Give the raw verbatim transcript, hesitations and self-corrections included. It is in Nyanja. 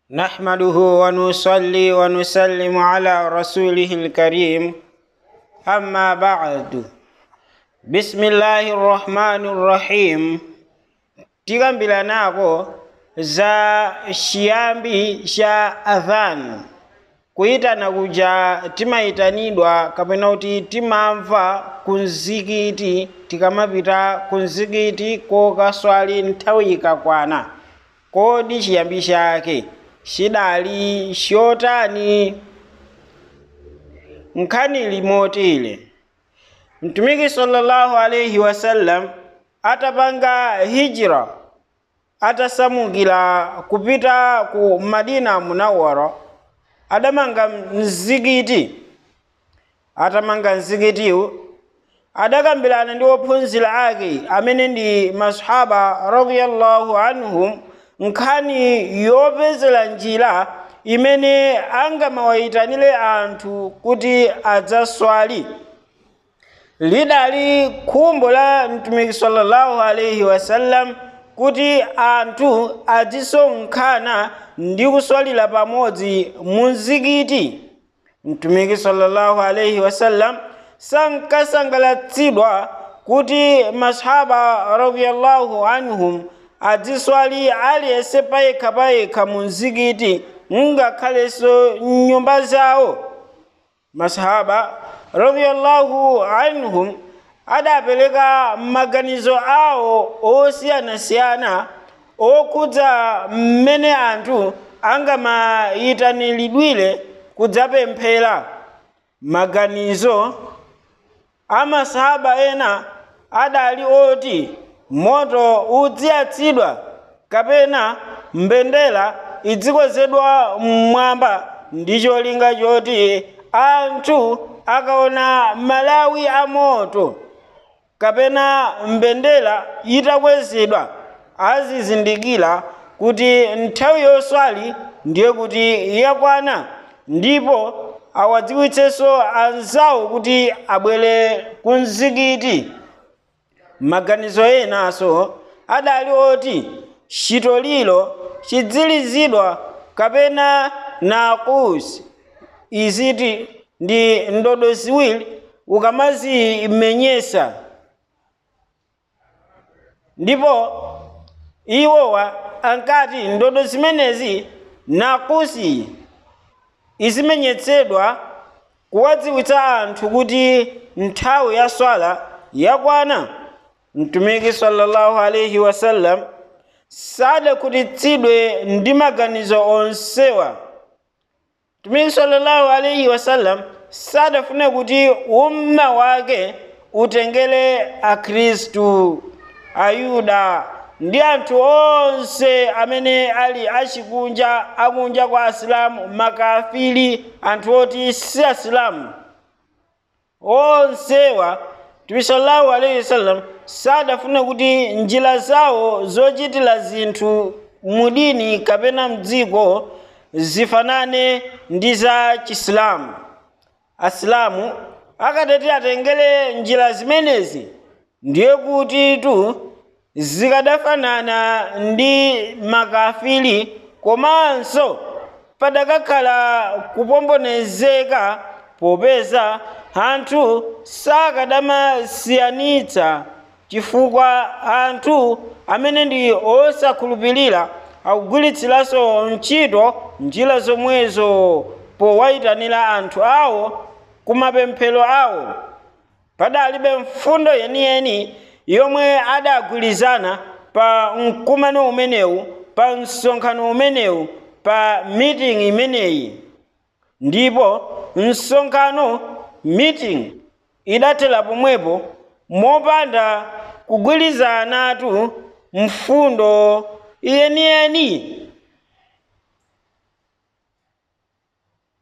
نحمده ونصلي ونسلم على رسوله الكريم أما بعد بسم الله الرحمن الرحيم tigambira nako za chiyambi cha adhan kuitana kuja timaitanidwa kapena kuti timamva kumzikiti tikamapita kumzikiti kokaswali nthawi ikakwana. Kodi chiyambi chake chidali chotani? Nkhani limotile Mtumiki sallallahu alayhi wasallam atapanga hijra, atasamukira kupita ku Madina Munawwara, adamanga mzikiti. Atamanga mzikitiwo adakambirana ndi ophunzira ake amene ndi masahaba radiyallahu anhum nkhani yopezera njira imene angamawayitanire anthu kuti adzaswali. Lidali khumbo la Mtumiki sallallahu alayhi wasallam kuti anthu adzisonkhana ndi kuswalira pamodzi mu mzikiti. Mtumiki sallallahu alayhi wasallam sankasangalatsidwa kuti masahaba radiyallahu anhum adziswali aliyense payekha payekha mu mzikiti ngakhalenso nyumba zawo. Masahaba radiyallahu anhum adapereka maganizo awo osiyanasiyana okhudza mmene anthu angamayitaniridwire kudzapemphera. Maganizo amasahaba ena adali oti moto udziyatsidwa kapena mbendera idzikozedwa mmwamba ndi cholinga choti anthu akaona malawi a moto kapena mbendera itakwezedwa azizindikira kuti nthawi yoswali ndiye kuti yakwana, ndipo awadziwitsenso anzawo kuti abwere ku mzikiti. Maganizo enanso adali oti chitoliro chidzilizidwa kapena nakusi, iziti ndi ndodo ziwiri ukamazimenyesa, ndipo iwowa ankati ndodo zimenezi nakusi izimenyetsedwa kuwadziwitsa anthu kuti nthawi ya swala yakwana. Mtumiki sallallahu alayhi wasallam sadakhutitsidwe ndi maganizo onsewa. Mtumiki sallallahu alayhi wasallam sadafune kuti umma wake utengere akhristu, ayuda ndi anthu onse amene ali achikunja akunja kwa asilamu, makafiri, anthu oti si asilamu onsewa. Mtumiki sallallahu alayhi wasallam sadafune kuti njira zawo zochitira zinthu mudini kapena mdziko zifanane ndi za chisilamu. Asilamu akateti atengere njira zimenezi ndiye kuti tu zikadafanana ndi makafiri, komanso padakakhala kupombonezeka popeza anthu sakadamasiyanitsa, chifukwa anthu amene ndi osakhulupirira akugwiritsiranso ntchito njira zomwezo powayitanira anthu awo kumapemphero awo. Padalibe mfundo yeniyeni yomwe adagwirizana pa mkumano umenewu, pa msonkhano umenewu, pa meeting imeneyi. Ndipo msonkhano meeting idathera pomwepo mopanda kugwirizanatu mfundo yeniyeni.